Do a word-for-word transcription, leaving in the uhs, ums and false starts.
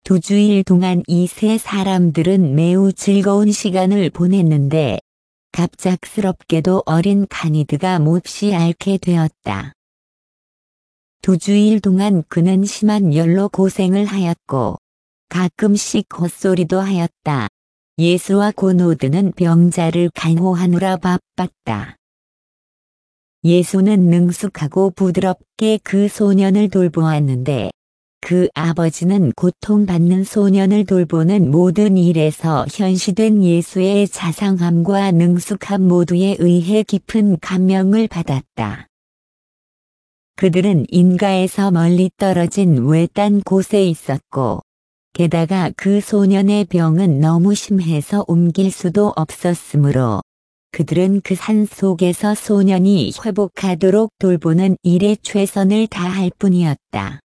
두 주일 동안 이 세 사람들은 매우 즐거운 시간을 보냈는데 갑작스럽게도 어린 카니드가 몹시 앓게 되었다. 두 주일 동안 그는 심한 열로 고생을 하였고 가끔씩 헛소리도 하였다. 예수와 고노드는 병자를 간호하느라 바빴다. 예수는 능숙하고 부드럽게 그 소년을 돌보았는데 그 아버지는 고통받는 소년을 돌보는 모든 일에서 현시된 예수의 자상함과 능숙함 모두에 의해 깊은 감명을 받았다. 그들은 인가에서 멀리 떨어진 외딴 곳에 있었고 게다가 그 소년의 병은 너무 심해서 옮길 수도 없었으므로 그들은 그 산 속에서 소년이 회복하도록 돌보는 일에 최선을 다할 뿐이었다.